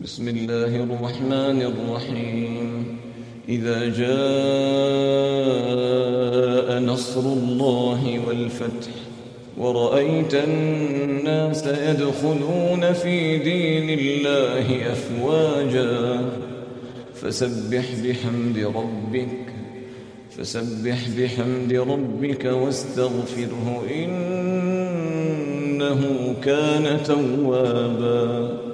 بسم الله الرحمن الرحيم إذا جاء نصر الله والفتح ورأيت الناس يدخلون في دين الله أفواجا فسبح بحمد ربك واستغفره إنه كان توابا